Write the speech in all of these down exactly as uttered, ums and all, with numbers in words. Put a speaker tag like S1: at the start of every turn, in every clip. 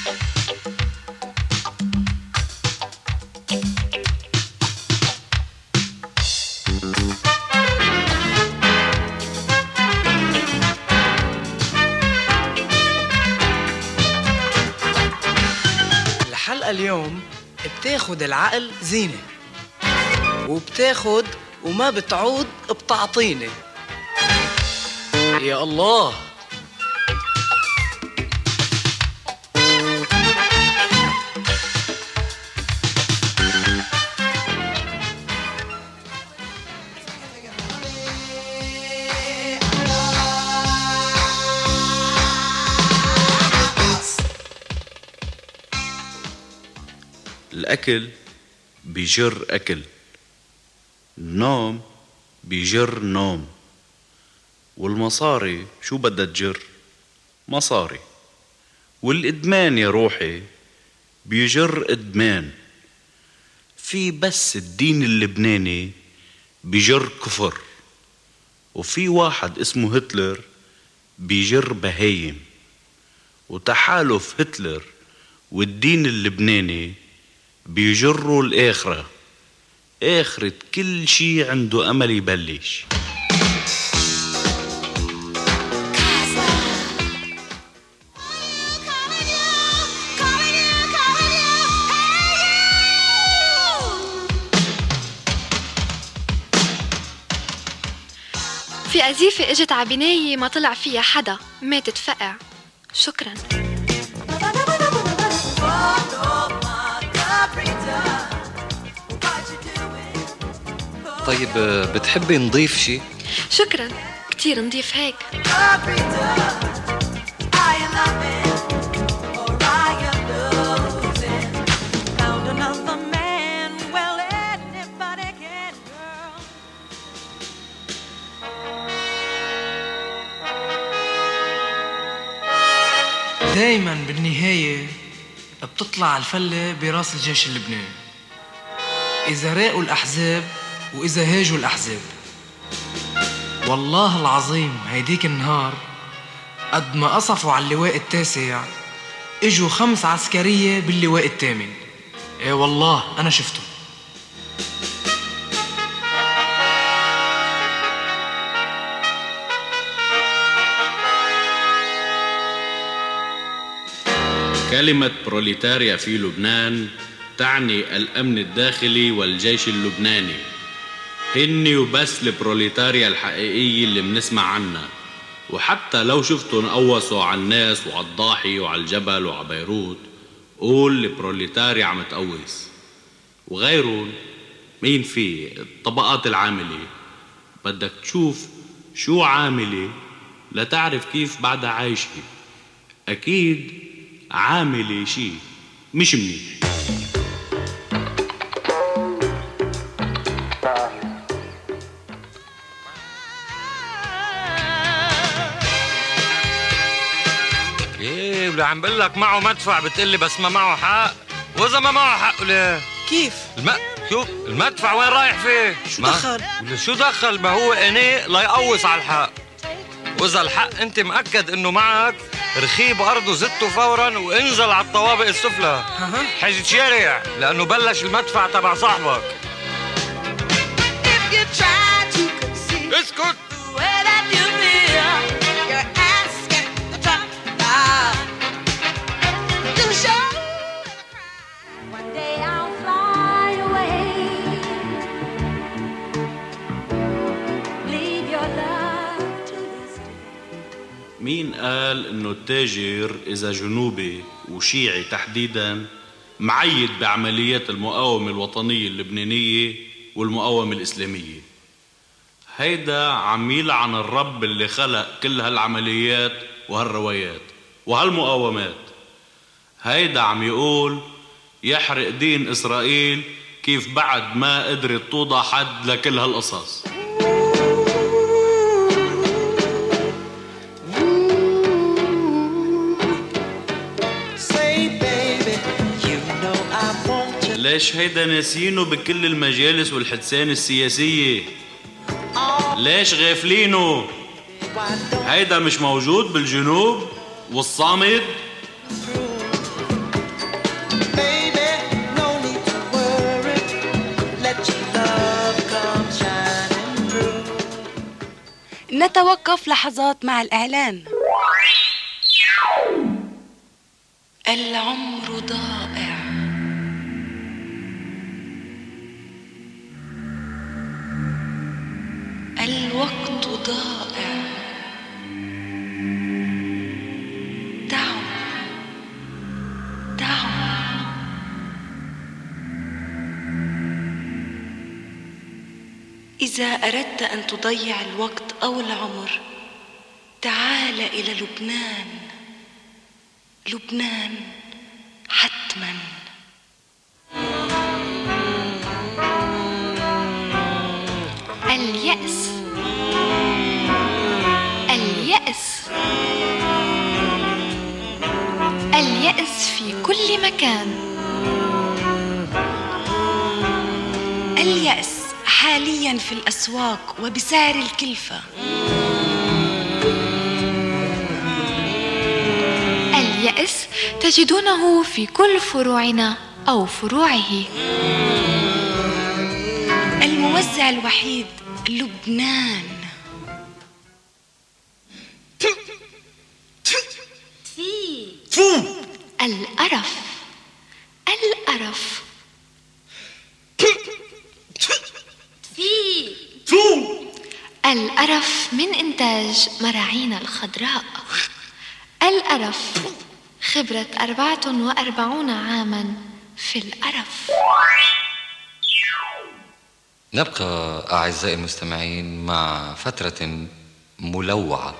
S1: الحلقة اليوم بتاخد العقل زينة، وبتاخد وما بتعود بتعطيني. يا الله،
S2: الأكل بيجر أكل، النوم بيجر نوم، والمصاري شو بدها تجر؟ مصاري. والإدمان يا روحي بيجر إدمان. في بس الدين اللبناني بيجر كفر، وفي واحد اسمه هتلر بيجر بهايم، وتحالف هتلر والدين اللبناني بيجروا الآخرة. آخرة كل شي عنده أمل يبلش.
S3: في أزيفة اجت عبناية ما طلع فيها حدا، ماتت فقع. شكرا.
S4: طيب بتحبي نضيف شي؟
S3: شكرا، كتير نضيف هيك.
S1: دايما بالنهاية بتطلع الفلة براس الجيش اللبناني، إذا راقوا الأحزاب وإذا هاجوا الأحزاب. والله العظيم هيديك النهار قد ما قصفوا على اللواء التاسع اجوا خمس عسكرية باللواء الثامن. ايه والله أنا شفته.
S2: كلمة بروليتاريا في لبنان تعني الأمن الداخلي والجيش اللبناني. هني وبس البروليتاريا الحقيقية اللي بنسمع عنها، وحتى لو شفتوا قوصوا على الناس وعلى الضاحي وعلى الجبل وعلى بيروت، قول البروليتاريا عم تقوص. وغيرهم مين فيه؟ الطبقات العاملة. بدك تشوف شو عاملة لتعرف كيف بعدها عايشة. أكيد عاملة شي مش منيح.
S5: ايه اللي عم بقول لك معه مدفع بتقلي بس ما معه حق؟ واذا ما معه حق ليه؟
S1: كيف؟
S5: الم... شو المدفع وين رايح فيه؟
S1: شو دخل؟
S5: شو دخل؟ ما هو اني لا يقوص على الحق. واذا الحق انت مأكد انه معك، رخيب ارضه زته فورا وانزل على الطوابق السفلى حاجة شارع، لانه بلش المدفع تبع صاحبك. اسكت.
S2: مين قال انه التاجر اذا جنوبي وشيعي تحديدا معيد بعمليات المقاومة الوطنية اللبنانية والمقاومة الإسلامية؟ هيدا عم يلعن الرب اللي خلق كل هالعمليات وهالروايات وهالمقاومات. هيدا عم يقول يحرق دين إسرائيل كيف بعد ما قدرت توضع حد لكل هالقصص. ليش هيدا ناسينه بكل المجالس والحدثان السياسية؟ ليش غافلينه؟ هيدا مش موجود بالجنوب والصامد؟
S6: نتوقف لحظات مع الإعلان. العمر ضائع، الوقت ضائع، دعوا دعوا إذا أردت أن تضيع الوقت أو العمر تعال إلى لبنان. لبنان حتماً.
S3: اليأس اليأس اليأس في كل مكان.
S6: اليأس حالياً في الأسواق وبسعر الكلفة.
S3: اليأس تجدونه في كل فروعنا أو فروعه.
S6: الموزع الوحيد لبنان.
S3: القرف القرف القرف من إنتاج مراعينا الخضراء. القرف خبرة أربعة وأربعون عاماً في القرف.
S4: نبقى أعزائي المستمعين مع فترة ملوعة.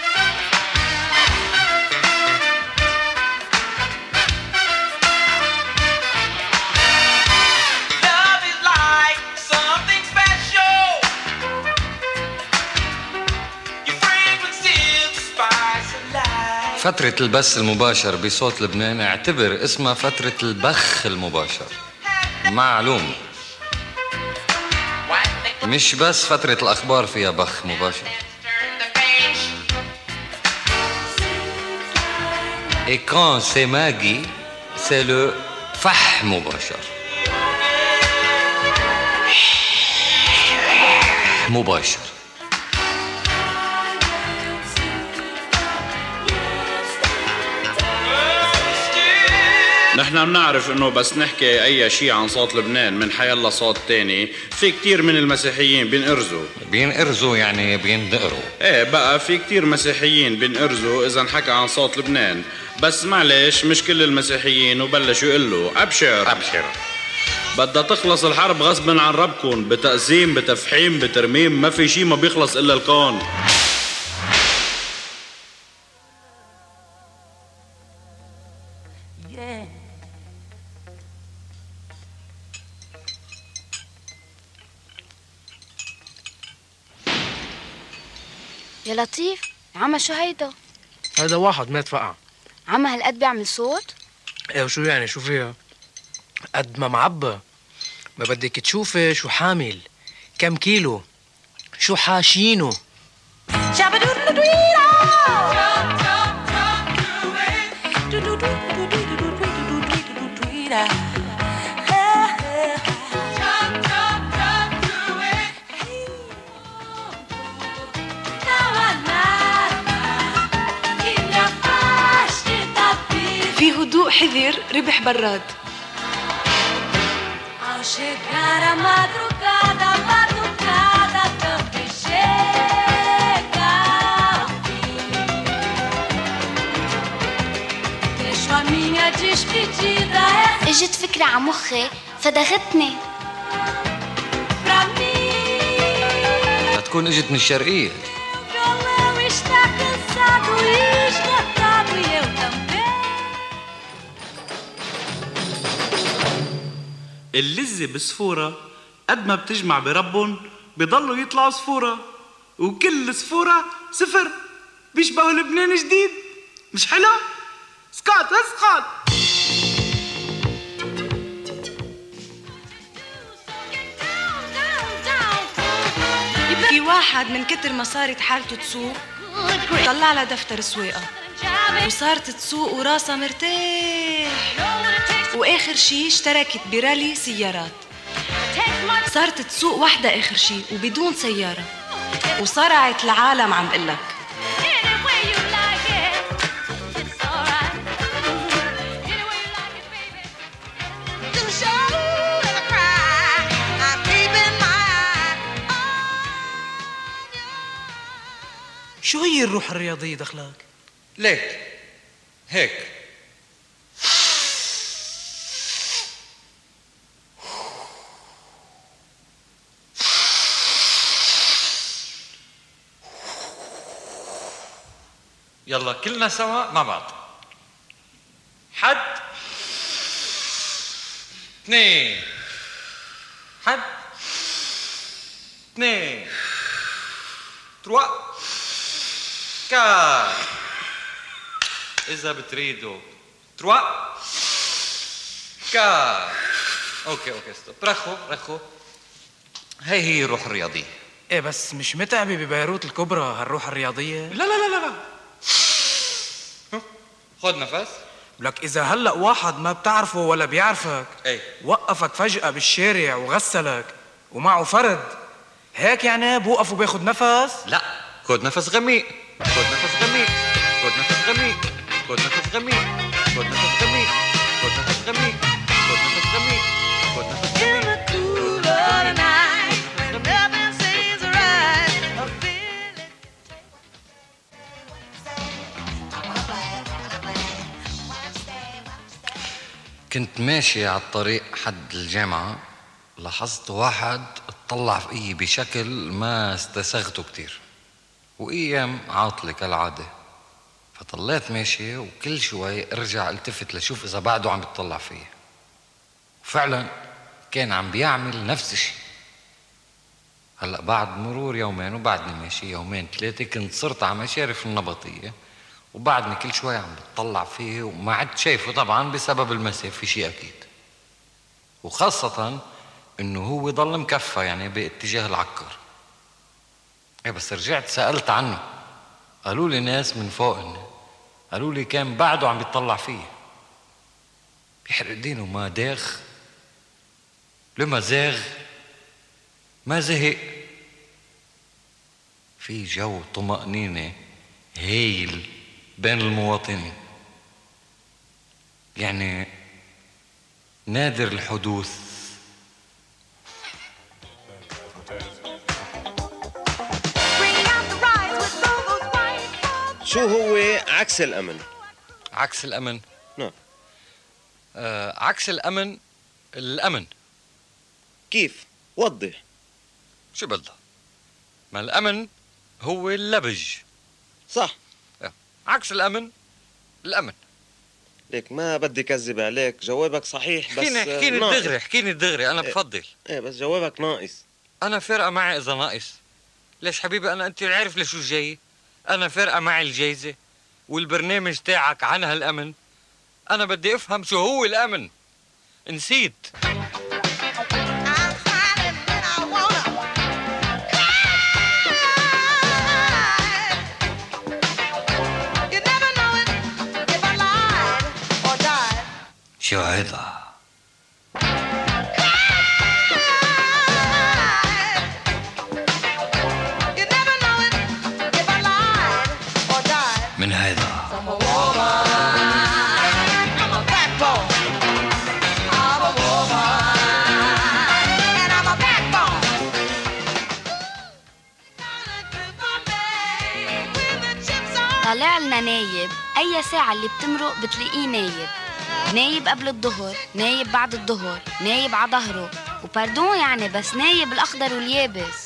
S4: فترة البث المباشر بصوت لبنان اعتبر اسمها فترة البخ المباشر. معلوم مش بس فترة الأخبار فيها بخ مباشر. Et quand c'est Maggie, c'est le فح مباشر. مباشر.
S2: نحن بنعرف انه بس نحكي اي شيء عن صوت لبنان من حيالله صوت تاني في كتير من المسيحيين بينقرزوا.
S4: بينقرزوا يعني بيندقروا.
S2: ايه بقى في كتير مسيحيين بينقرزوا اذا نحكى عن صوت لبنان، بس معلش مش كل المسيحيين وبلشوا يقولوا ابشر
S5: ابشر
S2: بدها تخلص الحرب غصبا عن ربكن، بتقسيم بتفحيم بترميم، ما في شيء ما بيخلص الا الكون.
S7: يا لطيف، عما شو هيدا؟
S1: هيدا واحد مات فقع.
S7: عما هالقد بيعمل صوت؟
S1: ايه وشو يعني؟ شو فيها؟ قد ما معبى. ما بدك تشوفي شو حامل، كم كيلو، شو حاشينه.
S6: في هدوء حذر ربح براد.
S7: اجت فكرة على مخي فدغتني.
S4: هتكون اجت من الشرقية.
S2: اللذة بسفورة قد ما بتجمع بربن بيضلوا يطلعوا سفورة، وكل سفورة صفر. بيشبهوا لبنان جديد، مش حلو؟ اسقط اسقط.
S6: في واحد من كتر ما صارت حالته تسوق طلع لها دفتر سواقة وصارت تسوق وراسها مرتاح، واخر شي اشتركت برالي سيارات. صارت تسوق وحدة اخر شي وبدون سيارة. وصرعت العالم عم بقلك.
S1: شو هي الروح الرياضية دخلك؟
S5: ليك هيك. يلا كلنا سوا مع بعض. حد اثنين، حد اثنين، تروا كار. إذا بتريدوا تروا كار. أوكي أوكي ستوب. رخوا رخوا. هي هي الروح الرياضية.
S1: ايه بس مش متعبة ببيروت الكبرى هالروح الرياضية؟
S5: لا لا لا لا لا. خد نفس.
S1: لك إذا هلأ واحد ما بتعرفه ولا بيعرفك
S5: ايه
S1: وقفك فجأة بالشارع وغسلك ومعه فرد، هيك يعني بوقف وباخد نفس؟
S5: لا، خد نفس غميق، خد نفس غميق، خد نفس غميق، خد نفس غميق، خد نفس غميق، خد نفس غميق، خد نفس غميق، خد نفس غميق.
S4: كنت ماشي على الطريق حد الجامعة، لاحظت واحد اطلع فيي بشكل ما استساغته كتير، وأيام عاطلة كالعادة. فطلعت ماشي وكل شوي ارجع التفت لشوف إذا بعده عم بيطلع فيي، وفعلا كان عم بيعمل نفس الشيء. هلأ بعد مرور يومين وبعدني ماشي يومين ثلاثة، كنت صرت على مشارف النبطية وبعدني كل شوي عم بتطلع فيه وما عدت شايفه طبعا بسبب المسافة، شيء أكيد، وخاصة إنه هو ضل مكفى يعني باتجاه العكر. إيه بس رجعت سألت عنه، قالوا لي ناس من فوقني قالوا لي كان بعده عم بيطلع فيه. بيحرق دينه، ما داخ لما زاغ ما زهق. في جو طمأنينة هايل بين المواطنين، يعني نادر الحدوث.
S8: شو هو عكس الأمن؟
S4: عكس الأمن؟
S8: نعم.
S4: آه عكس الأمن الأمن.
S8: كيف؟ وضح.
S4: شو بدها؟ ما الأمن هو اللبج.
S8: صح.
S4: عكس الأمن الأمن.
S8: ليك ما بدي كذب عليك، جوابك صحيح بس
S4: حكيني حكيني الدغري حكيني الدغري أنا بفضل.
S8: ايه بس جوابك ناقص.
S4: أنا فارقة معي إذا ناقص. ليش حبيبي أنا أنت عارف لشو جاي؟ أنا فارقة معي الجايزة والبرنامج تاعك عن هالأمن. أنا بدي أفهم شو هو الأمن. نسيت. شو هيدا؟ من هيدا؟
S7: طالع لنا نايب، أي ساعة اللي بتمرق بتلاقيه نايب. نايب قبل الظهر، نايب بعد الظهر، نايب على ظهره، وباردون يعني بس نايب الأخضر واليابس.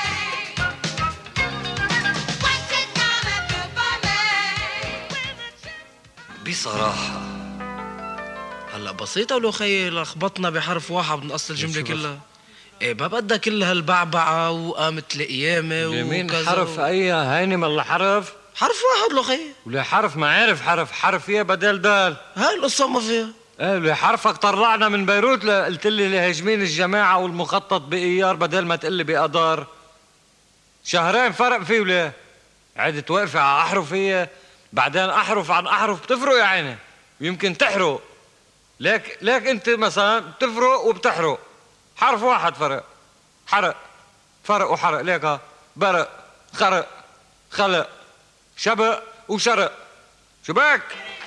S4: بصراحة
S1: هلا بسيطة ولو خيي لخبطنا بحرف واحد من أصل الجملة كلها. إيه ما بدها كل هالبعبعة وقامت القيامة
S5: يمين
S1: وكذا
S5: حرف
S1: و...
S5: أي هيني من حرف
S1: حرف واحد لو خيي.
S5: ولا حرف ما عارف حرف حرف يا بدل دال.
S1: هاي القصة ما فيها.
S5: ايه اللي حرفك طلعنا من بيروت قلت لي اللي هاجمين الجماعة والمخطط بإيار بدل ما تقلي بأدار. شهرين فرق فيه ولا عدت واقفة على أحرف هي، بعدين أحرف عن أحرف بتفرق يا عيني ويمكن تحرق. ليك ليك أنت مثلا بتفرق وبتحرق، حرف واحد فرق، حرق فرق وحرق ليك ها برق خرق خلق شبق وشرق. شباك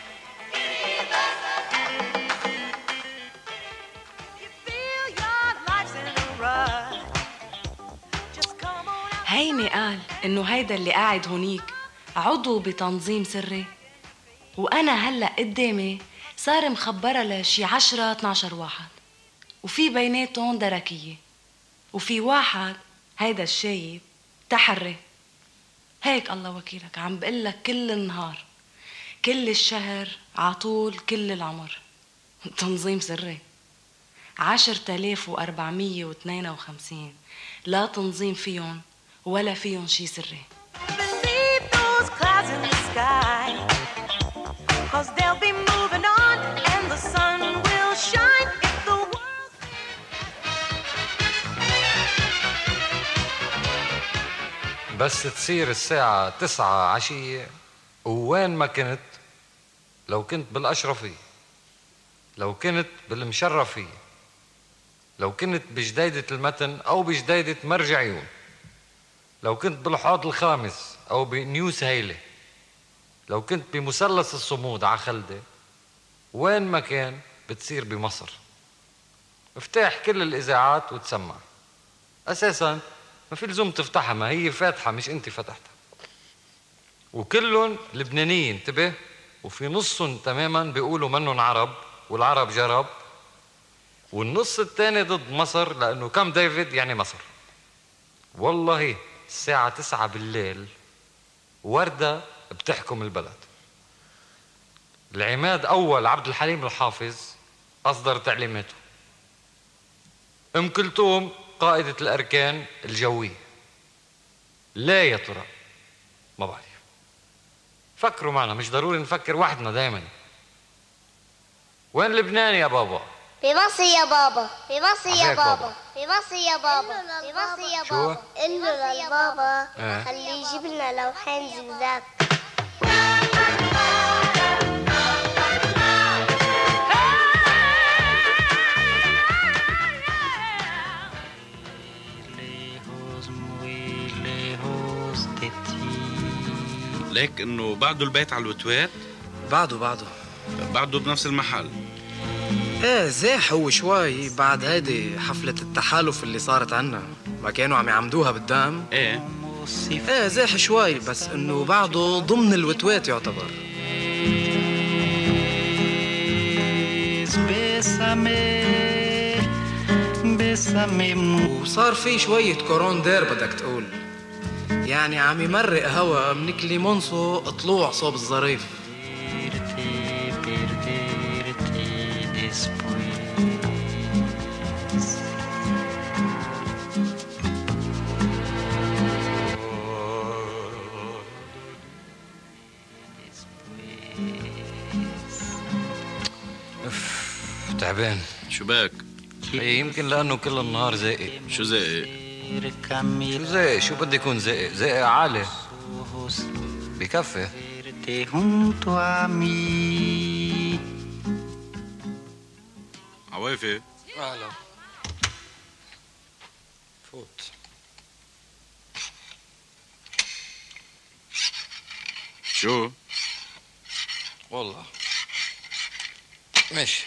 S6: هيني قال إنه هيدا اللي قاعد هونيك عضو بتنظيم سري، وأنا هلأ قدامي صار مخبرة لشي عشرة اتناشر واحد، وفي بيناتهم دركية، وفي واحد هيدا الشايب تحري. هيك الله وكيلك عم بقلك كل النهار كل الشهر عطول كل العمر تنظيم سري. عشرة آلاف وأربعمية واثنين وخمسين لا تنظيم فيهم ولا فيهم شي سري.
S4: بس تصير الساعة تسعة عشية ووين ما كنت، لو كنت بالأشرفية، لو كنت بالمشرفية، لو كنت بجديدة المتن أو بجديدة مرج عيون، لو كنت بالحوض الخامس أو بنيوس هيلة، لو كنت بمثلث الصمود عخلدة، وين ما كان بتصير بمصر. افتح كل الإذاعات وتسمع. أساساً ما في لزوم تفتحها، ما هي فاتحة مش انت فتحتها. وكلهم لبنانيين انتبه، وفي نصهم تماما بيقولوا منهم عرب والعرب جرب، والنص الثاني ضد مصر لأنه كم ديفيد يعني مصر. والله الساعة تسعة بالليل وردة بتحكم البلد. العماد أول عبد الحليم الحافظ أصدر تعليماته. أم كلثوم قائدة الأركان الجوية. لا يا ترى ما بعرف. فكروا معنا، مش ضروري نفكر وحدنا دايما. وين لبنان يا بابا؟
S9: في مصر يا بابا، في مصر يا بابا، في مصر يا بابا، في مصر يا بابا. قل له للبابا خليه يجيب لنا لوحين زجزاج.
S2: ليك انه بعده البيت على الوتوات؟
S1: بعده بعده
S2: بعده بنفس المحل.
S1: ايه زاح هو شوي بعد هيدي حفلة التحالف اللي صارت عنا، ما كانوا عم يعمدوها بالدام.
S2: ايه
S1: ايه زاح شوي، بس انه بعده ضمن الوتوات يعتبر. وصار في شوية كوروندير بدك تقول، يعني عم يمرق هوا من كليمونسو طلوع صوب الظريف.
S4: تعبان.
S2: شو باك؟
S4: يمكن لأنه كل النهار زائق.
S2: شو زائق؟
S4: شو زائق؟ شو بدي يكون زائق؟ زائق عالي بكفي.
S2: عوافي
S4: أهلا. فوت.
S2: شو؟
S4: والله ماشي.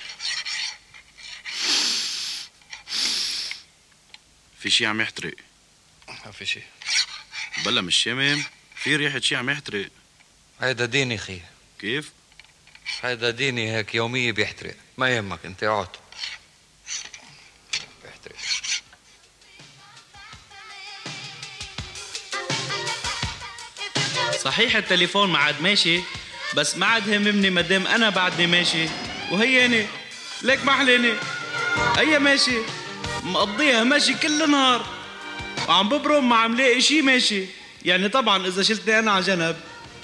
S2: في شي عم يحترق.
S4: ما في شي.
S2: بلا مش شامم، في ريحة شي عم يحترق.
S4: هيدا ديني خي.
S2: كيف؟
S4: هيدا ديني هيك يومية بيحترق، ما يهمك انت اقعد. بيحترق.
S10: صحيح التليفون ما عاد ماشي، بس ما عاد هممني مدام انا بعدني ماشي، وهياني ليك ما حليني. هيا ماشي مقضيها ماشي كل نهار، وعم ببرم ما عم لاقي شي ماشي، يعني طبعا اذا شلتني انا على جنب.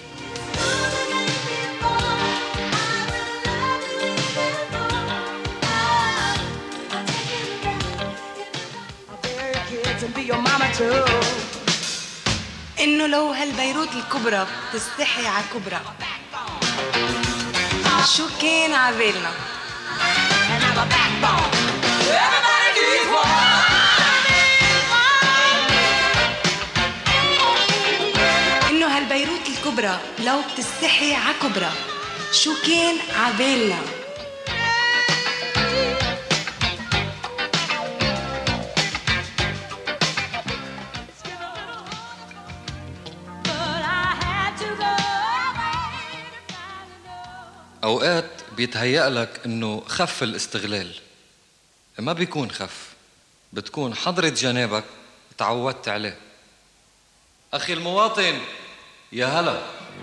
S6: إنه لو هالبيروت الكبرى بتستحي على كبرى شو كان عبالنا. كبرى لو بتستحي عكبرى، شو كان عبالنا.
S4: أوقات بيتهيأ لك إنه خف الاستغلال، ما بيكون خف، بتكون حضرة جنابك تعودت عليه. أخي المواطن يا هلا.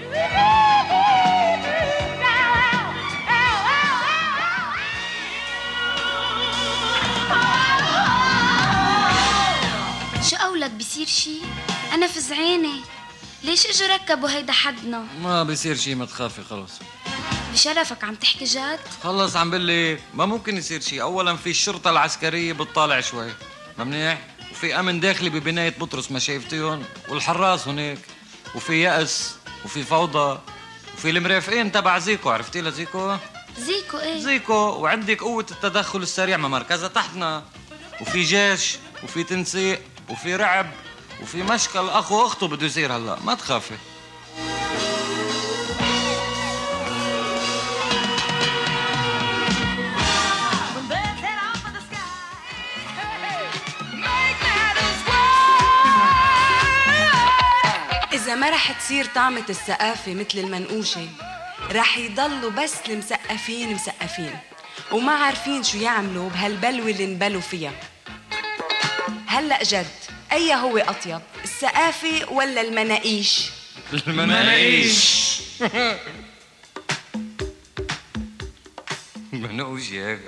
S7: شو قولك بيصير شي؟ أنا فزعانة، ليش اجوا ركبوا هيدا حدنا؟
S4: ما بيصير شي، ما تخافي خلص.
S7: بشرفك عم تحكي جد؟
S4: خلص عم بقلك ما ممكن يصير شي. أولا في الشرطة العسكرية بتطالع شوي، ما منيح، وفي أمن داخلي ببناية بطرس ما شايفتيهم، والحراس هناك، وفي يأس، وفي فوضى، وفي المرافقين تبع زيكو. عرفتي لزيكو؟
S7: زيكو ايه؟
S4: زيكو، وعندك قوة التدخل السريع ما مركزها تحتنا، وفي جيش، وفي تنسيق، وفي رعب، وفي مشكل أخو وأخته بده يصير هلا، ما تخافي.
S6: إذا ما رح تصير طعمة السقافة مثل المنقوشة، رح يضلوا بس المسقفين مسقفين وما عارفين شو يعملوا بهالبلوة اللي انبلوا فيها. هلأ جد، أي هو أطيب، السقافة ولا المناقيش؟
S4: المناقيش. منقوش يا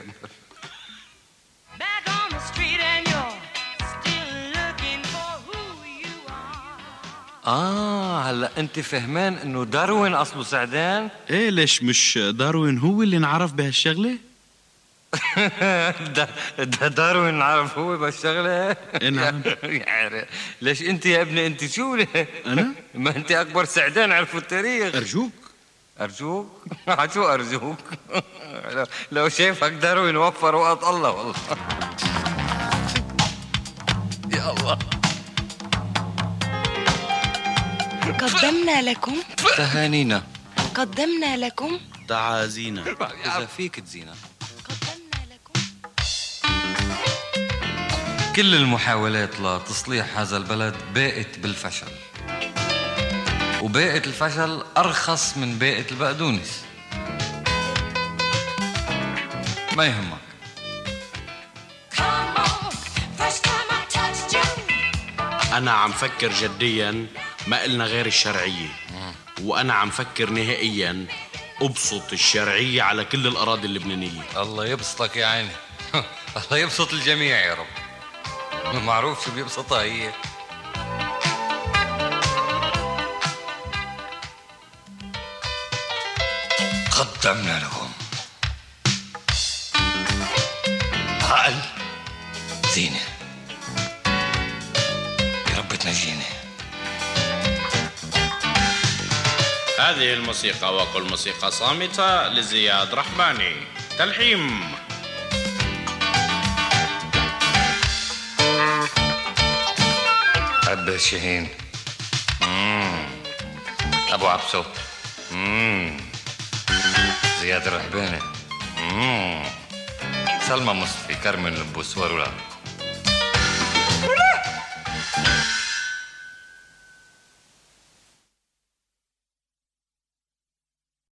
S4: آه هلا أنت فهمان إنه داروين أصله سعدان؟
S10: إيه ليش مش داروين هو اللي انعرف بهالشغلة؟
S4: دا, دا داروين انعرف هو بهالشغلة؟
S10: نعم.
S4: ليش أنت يا ابني أنت شو ليه؟
S10: أنا؟
S4: ما أنت أكبر سعدان عرفوا التاريخ.
S10: أرجوك
S4: أرجوك؟ شو أرجوك؟ لو شايفك داروين وفر وقت الله والله. يا الله.
S6: قدمنا لكم
S4: تهانينا،
S6: قدمنا لكم
S10: تعازينا،
S4: إذا فيك تزينا. قدمنا لكم كل المحاولات لتصليح هذا البلد باءت بالفشل، وباءت الفشل أرخص من باءة البقدونس. ما يهمك.
S2: أنا عم فكر جدياً، ما إلنا غير الشرعية، وأنا عم فكر نهائياً أبسط الشرعية على كل الأراضي اللبنانية.
S4: الله يبسطك يا عيني. الله يبسط الجميع يا رب. معروف شو بيبسطها هي. قدمنا لكم عقل، زينة، يا رب تنجيني.
S2: هذه الموسيقى وكل موسيقى صامتة لزياد رحباني. تلحيم
S4: عبد الشهين، أبو عبسو، زياد الرحباني، سلمى مصفي، كرمن لبوس ورولاد.